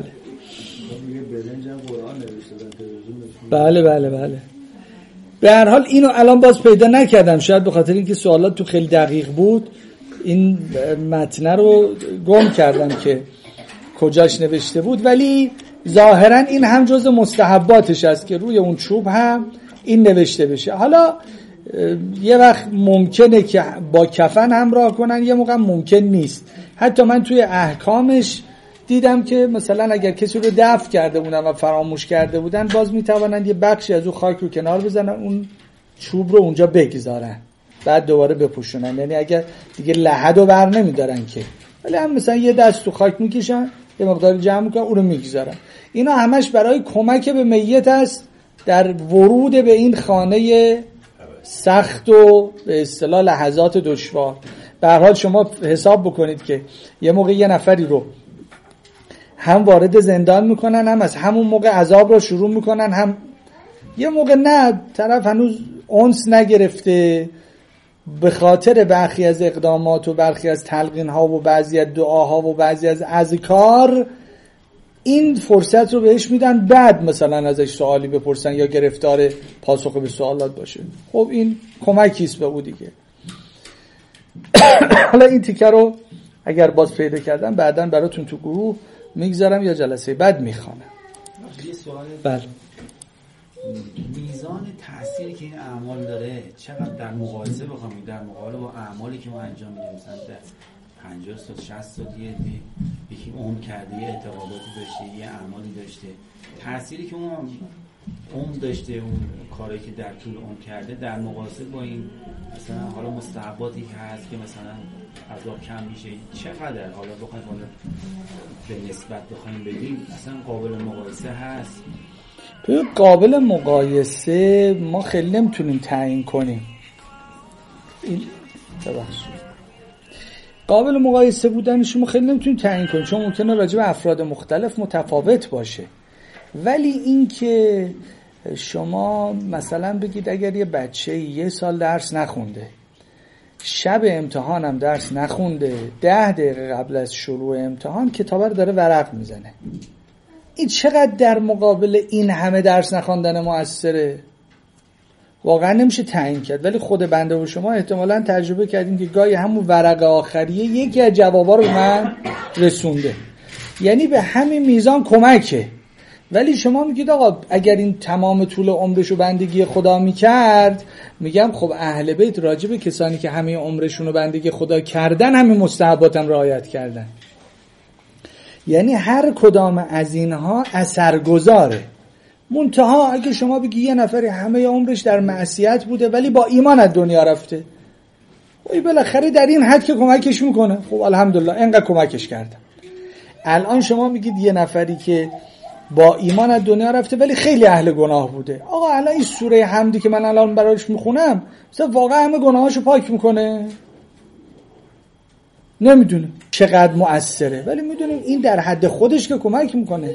بله بله بله به هر حال اینو الان باز پیدا نکردم، شاید به خاطر اینکه سوالات تو خیلی دقیق بود این متن رو گم کردم که کجاش نوشته بود، ولی ظاهرا این هم جز مستحباتش است که روی اون چوب هم این نوشته بشه. حالا یه وقت ممکنه که با کفن همراه کنن، یه موقع ممکن نیست. حتی من توی احکامش دیدم که مثلا اگر کسی رو دفن کرده بودن و فراموش کرده بودن باز میتوانند یه بخشی از اون خاک رو کنار بزنن، اون چوب رو اونجا بگذارن بعد دوباره بپوشونن، یعنی اگر دیگه لحد رو بر نمیدارن که، ولی هم مثلا یه دست تو خاک میکشن یه مقدار جمع میکنن اون رو میگذارن. اینا همش برای کمک به میت است در ورود به این خانه سخت و به اصطلاح لحظات دشوار. به هر حال شما حساب بکنید که یه موقع یه نفری رو هم وارد زندان میکنن، هم از همون موقع عذاب رو شروع میکنن، هم یه موقع نه طرف هنوز انس نگرفته به خاطر برخی از اقدامات و برخی از تلقین ها و بعضی از دعاها و بعضی از اذکار این فرصت رو بهش میدن، بعد مثلا ازش سوالی بپرسن یا گرفتار پاسخ به سوالات باشه. خب این کمکیست به او دیگه. حالا این تیکه رو اگر باز پیدا کردم بعداً براتون تو گروه میگذارم یا جلسه بعد میخوانم. یه سوال بله میزان تأثیری که این اعمال داره چقدر در مقایسه بخوام در مقابله با اعمالی که ما انجام میدیم، مثلا در پنجاه سال شصت سال یه یکی عمر کرده یه اعتقاداتی داشته یه اعمالی داشته، تأثیری که اون عمر داشته اون کاری که در طول عمر کرده در مقایسه با این مثلا حالا مستحباتی که هست که مثلا عذاب کم میشه چقدر، حالا بخوایم حالا به نسبت بخوایم بگیم اصلا قابل مقایسه هست؟ قابل مقایسه ما خیلی نمیتونیم تعیین کنیم. این ببخشید قابل مقایسه بودنش ما خیلی نمیتونیم تعیین کنیم چون ممکنه راجع به افراد مختلف متفاوت باشه، ولی این که شما مثلا بگید اگر یه بچه یه سال درس نخونده، شب امتحان هم درس نخونده، ده دقیقه قبل از شروع امتحان کتاب رو داره ورق میزنه، این چقدر در مقابل این همه درس نخوندن مؤثره؟ واقعا نمیشه تعیین کرد، ولی خود بنده و شما احتمالاً تجربه کردیم که گاهی همون ورق آخریه یکی از جوابا رو من رسونده، یعنی به همین میزان کمکه. ولی شما میگید آقا اگر این تمام طول عمرشو بندگی خدا میکرد، میگم خب اهل بیت راجع به کسانی که همه عمرشونو بندگی خدا کردن همین مستحباتم رعایت کردن، یعنی هر کدام از اینها اثرگذاره. منتها اگه شما بگی یه نفری همه عمرش در معصیت بوده ولی با ایمان از دنیا رفته، خب بالاخره در این حد که کمکش میکنه، خب الحمدلله اینقدر کمکش کردم. الان شما میگید یه نفری که با ایمان از دنیا رفته ولی خیلی اهل گناه بوده، آقا الان این سوره حمدی که من الان برایش میخونم مثلا واقعا همه گناهاشو پاک میکنه؟ نمیدونیم چقدر مؤثره، ولی میدونیم این در حد خودش که کمک میکنه.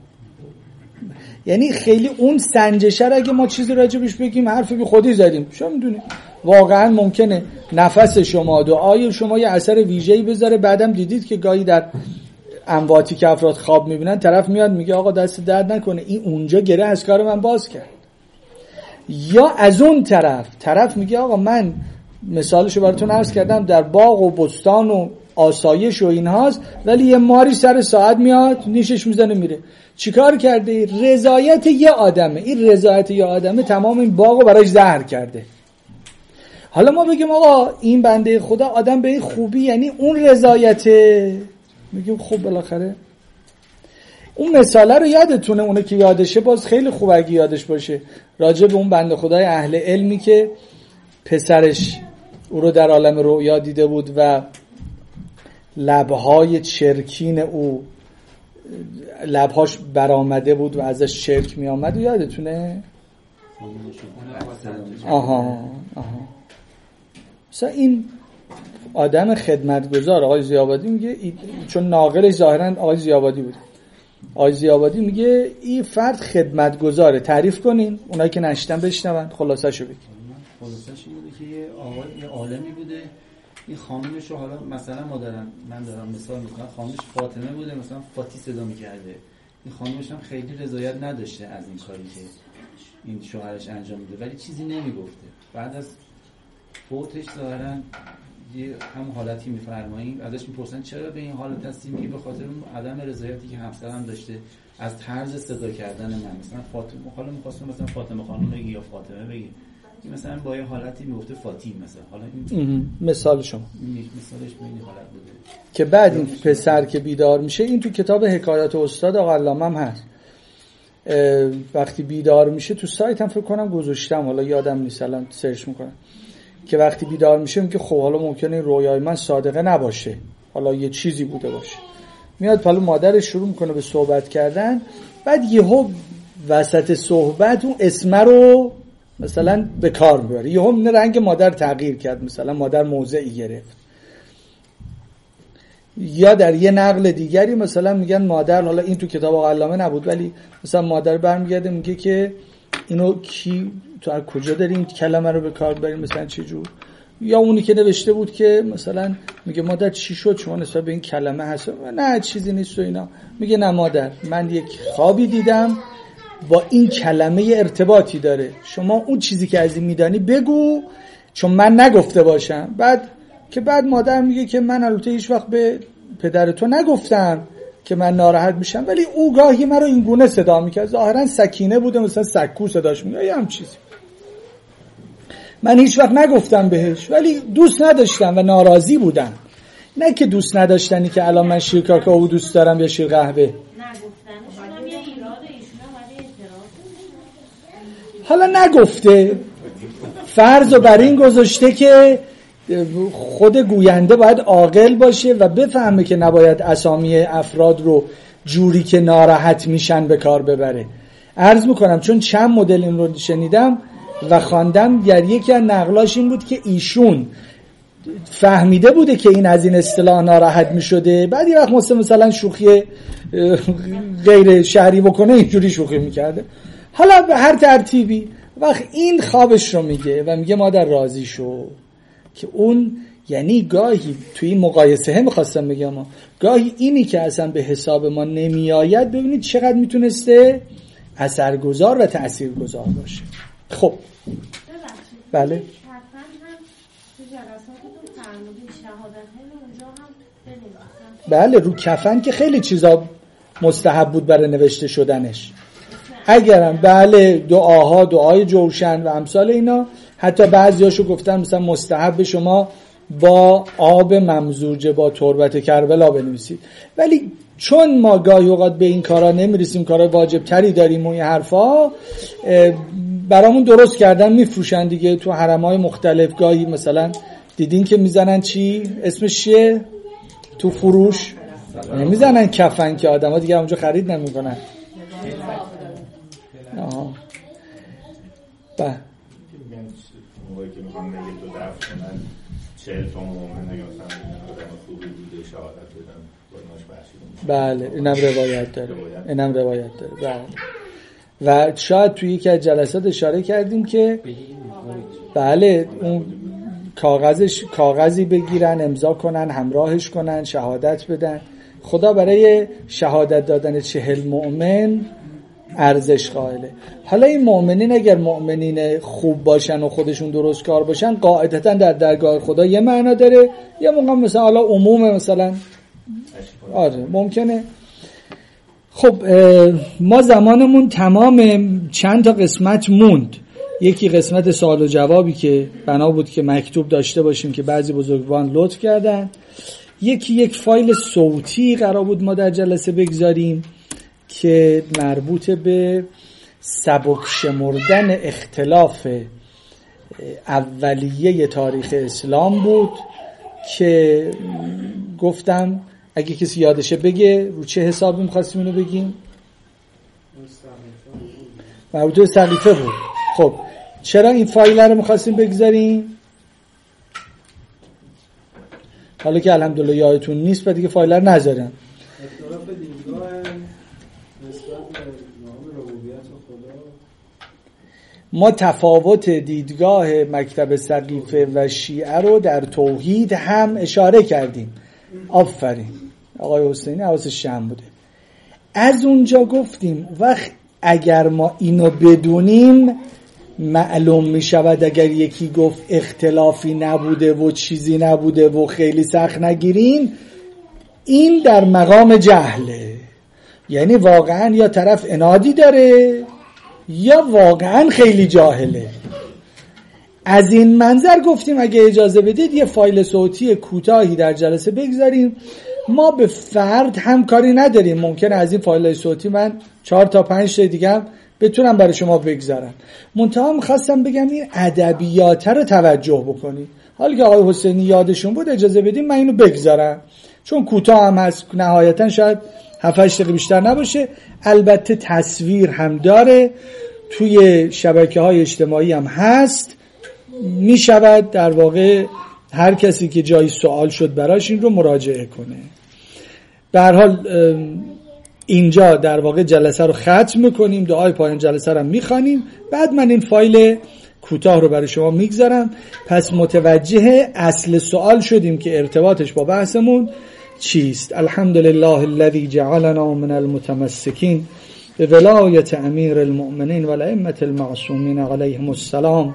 یعنی خیلی اون سنجشه اگه ما چیزی راجبش بگیم حرف بی خودی زدیم. شما میدونید واقعا ممکنه نفس شما، دعای شما یه اثر ویژه‌ای بذاره. بعدم دیدید که گاهی در امواتی که افراد خواب میبینن طرف میاد میگه آقا دست درد نکنه، این اونجا گره از کار من باز کرد. یا از اون طرف طرف میگه آقا من مثالشو براتون عرض کردم در باغ و بستان و آسایش و اینهاست، ولی یه ماری سر ساعت میاد نیشش میزنه میره. چیکار کرده؟ رضایت یه آدمه. این رضایت یه آدمه تمام این باغو براش زهر کرده. حالا ما بگیم آقا این بنده خدا آدم به این خوبی، یعنی اون رضایته، میگیم خب بالاخره اون مثاله رو یادتونه، اونه که یادشه باز خیلی خوب اگه یادش باشه، راجع به اون بنده خدای اهل علمی که پسرش او رو در عالم رؤیا دیده بود و لبهای چرکین او لبهاش برآمده بود و ازش چرک می آمد. یادتونه؟ آها آها مثلا این آدم خدمتگزار آقای ضیاءآبادی میگه، چون ناقلش ظاهرا آقای ضیاءآبادی بود، آقای ضیاءآبادی میگه این فرد خدمتگزاره. تعریف کنین اونایی که نشتن بشنون، خلاصه‌شو بگید. خلاصه‌ش این بوده که یه آقای یه عالمی بوده، این خانمش رو حالا مثلا ما دارم من دارم مثال میکنم، خانمش فاطمه بوده، مثلا فاتی صدا میکرده. این خانمش هم خیلی رضایت نداشته از این کاری که این شوهرش انجام میده، ولی چیزی نمیگفته. بعد از فوتش ظاهرا یه هم حالتی میفرمایید ازش میپرسن چرا به این حالت هستی؟ میگه به خاطر اون عدم رضایتی که همسرم داشته از طرز صدا کردن من. مثلا فاطمه، حالا می‌خواستم مثلا فاطمه خانم بگی یا فاطمه بگی، مثلا با یه حالتی میگفته فاطمه مثلا. حالا این مثال شما مثالش به این حالت بوده که بعد این پسر که بیدار میشه، این تو کتاب حکایات استاد آقا علامه هم هست، وقتی بیدار میشه تو سایت هم فکر کنم گذاشتم، حالا یادم نیست الان سرچ میکنم، که وقتی بیدار میشه میگه خب حالا ممکنه رویای من صادقه نباشه، حالا یه چیزی بوده باشه. میاد حالا مادرش شروع میکنه به صحبت کردن، بعد یهو وسط صحبت اون اسم رو مثلا به کار میبره، یهو رنگ مادر تغییر کرد، مثلا مادر موضعی گرفت. یا در یه نقل دیگری مثلا میگن مادر، حالا این تو کتاب آقا علامه نبود، ولی مثلا مادر برمیگرده میگه که اینو کی تو از کجا داری این کلمه رو به کار ببری، مثلا چه جور. یا اونی که نوشته بود که مثلا میگه مادر چی شد شما نسبت به این کلمه هست؟ نه چیزی نیست و اینا. میگه نه مادر، من یک خوابی دیدم با این کلمه ارتباطی داره، شما اون چیزی که از این میدانی بگو چون من نگفته باشم. بعد که بعد مادر میگه که من البته هیچ وقت به پدر تو نگفتم که من ناراحت میشم، ولی او گاهی من رو این گونه صدا میکرد، ظاهرا سکینه بوده مثلا سکو صداش میگه یا هم چیزی، من هیچ وقت نگفتم بهش ولی دوست نداشتم و ناراضی بودم. نه که دوست نداشتنی که الان من شیر کاکائو دوست دارم یا شیر قهوه. حالا نگفته، فرض رو بر این گذاشته که خود گوینده باید عاقل باشه و بفهمه که نباید اسامی افراد رو جوری که ناراحت میشن به کار ببره. عرض میکنم چون چند مدل این رو شنیدم و خواندم، در یکی از نقلاش این بود که ایشون فهمیده بوده که این از این اصطلاح ناراحت میشده، بعد یه وقت مثلا شوخی غیر شهری بکنه اینجوری شوخی میکرده. حالا به هر ترتیبی وقت این خوابش رو میگه و میگه مادر راضی شو، که اون یعنی گاهی توی این مقایسه هم میخواستم بگم ما گاهی اینی که اصلا به حساب ما نمیآید ببینید چقدر میتونسته اثرگذار و تاثیرگذار باشه. خب بله بله رو کفن که خیلی چیزا مستحب بود برای نوشته شدنش، اگرم بله دعاها، دعای جوشن و امثال اینا، حتی بعضیاشو گفتن مثلا مستحب شما با آب ممزوج با تربت کربلا بنویسید، ولی چون ما گاهی اوقات به این کارا نمیرسیم، کارا واجب تری داریم و این حرفا برامون درست کردن میفروشن دیگه تو حرمای مختلف. گاهی مثلا دیدین که میزنن چی اسمش چیه تو فروش، میزنن کفن که آدما دیگه اونجا خرید نمیکنن. آها با موقعی که میخوام نگه دو دفت کنن چهل تا مؤمن اگه مثلا آدم خوبی بوده شهادت بدن بازمش بخشیده میشه. بله اینم روایت داره اینم روایت داره. بله و شاید توی یک از جلسات اشاره کردیم که بله اون کاغذش کاغذی بگیرن امضا کنن همراهش کنن شهادت بدن. خدا برای شهادت دادن چهل مؤمن ارزش قائله. حالا این مؤمنین اگر مؤمنین خوب باشن و خودشون درست کار باشن قاعدتا در درگاه خدا یه معنا داره، یه موقع مثلا حالا عموم مثلا آره ممکنه. خب ما زمانمون تمام چند تا قسمت موند. یکی قسمت سوال و جوابی که بنا بود که مکتوب داشته باشیم که بعضی بزرگواران لطف کردن. یکی یک فایل صوتی قرار بود ما در جلسه بگذاریم که مربوط به سبک شمردن اختلاف اولیه تاریخ اسلام بود که گفتم اگه کسی یادشه بگه رو چه حسابی می‌خواستیم اینو بگیم. مربوط به سقیفه بود. خب چرا این فایل رو می‌خواستیم بگذاریم؟ حالا که الحمدلله یادتون نیست بعد دیگه فایل رو نذارم. ما تفاوت دیدگاه مکتب سقیفه و شیعه رو در توحید هم اشاره کردیم. آفرین آقای حسینی حواسش جمع بوده. از اونجا گفتیم وقت اگر ما اینو بدونیم معلوم می شود اگر یکی گفت اختلافی نبوده و چیزی نبوده و خیلی سخت نگیرین این در مقام جهله، یعنی واقعا یا طرف انادی داره یا واقعا خیلی جاهله. از این منظر گفتیم اگه اجازه بدید یه فایل صوتی کوتاهی در جلسه بگذاریم. ما به فرد هم کاری نداریم، ممکنه از این فایل صوتی من چهار تا پنج تا دیگه هم بتونم برای شما بگذارم. منتها می‌خواستم بگم این ادبیات رو توجه بکنید. حالا که آقای حسینی یادشون بود اجازه بدیم من اینو بگذارم چون کوتاه هم هست، نهایتا شاید هفت هشت دقیقه بیشتر نباشه. البته تصویر هم داره، توی شبکه‌های اجتماعی هم هست، می شود در واقع هر کسی که جایی سوال شد براش این رو مراجعه کنه. به هر حال اینجا در واقع جلسه رو ختم میکنیم، دعای پایان جلسه رو میخوانیم، بعد من این فایل کوتاه رو برای شما میگذارم. پس متوجه اصل سوال شدیم که ارتباطش با بحثمون چیست. الحمدلله الذی جعلنا من المتمسکین به ولایت امیر المؤمنین و الائمة المعصومین علیهم السلام.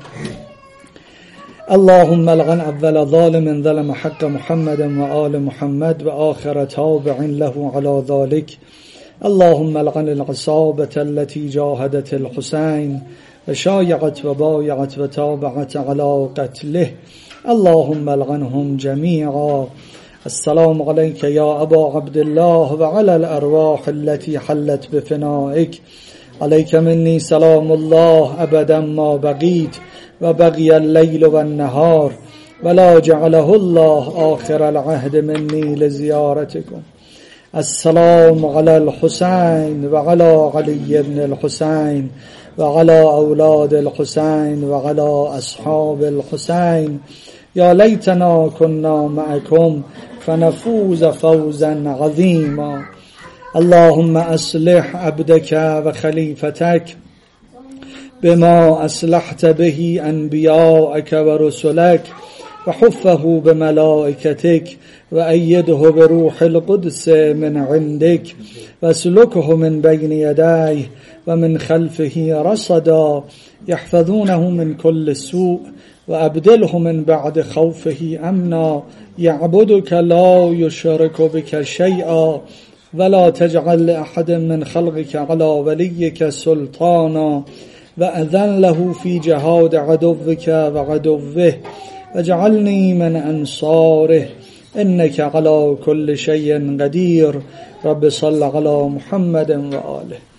اللهم لعن اول ظالم ظلم حق محمد و آل محمد و آخر تابع له على ذلك. اللهم لعن العصابة التي جاهدت الحسين وشايعت وبايعت وتابعت على قتله. اللهم لعنهم جميعا. السلام عليك يا أبا عبد الله وعلى الأرواح التي حلت بفنائك. عليك مني سلام الله أبدا ما بقيت وبقي الليل والنهار ولا جعله الله آخر العهد مني لزيارتكم. السلام على الحسين وعلى علي بن الحسين وعلى أولاد الحسين وعلى أصحاب الحسين. يا ليتنا كنا معكم فنفوز فوزا عظيما. اللهم أصلح عبدك وخليفتك بما أصلحت به أنبياءك ورسلك وحفه بملائكتك وأيده بروح القدس من عندك واسلكه من بين يديه ومن خلفه رصدا يحفظونه من كل سوء وأبدله من بعد خوفه أمنا يعبدك لا يشرك بك شيئا ولا تجعل لأحد من خلقك على وليك سلطانا وأذن له في جهاد عدوك وعدوه واجعلني من أنصاره إنك على كل شيء قدير. رب صل على محمد وآله.